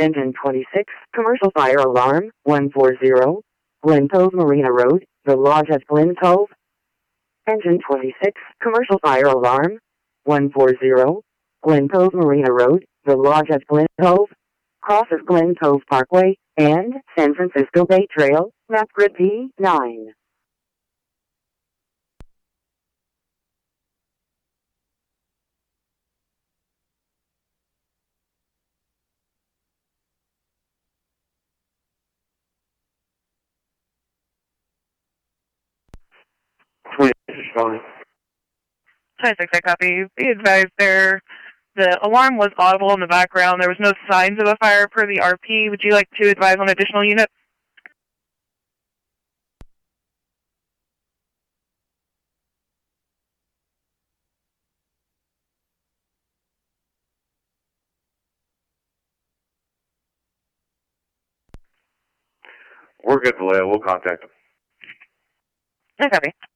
Engine 26, commercial fire alarm, 140, Glen Cove Marina Road, the lodge at Glen Cove. Engine 26, commercial fire alarm, 140, Glen Cove Marina Road, the lodge at Glen Cove. Crosses Glen Cove Parkway, and San Francisco Bay Trail, map grid P9. Fine. 26, I copy. Be advised there, the alarm was audible in the background. There was no signs of a fire per the RP. Would you like to advise on additional units? We're good, Vallejo. We'll contact them. I copy.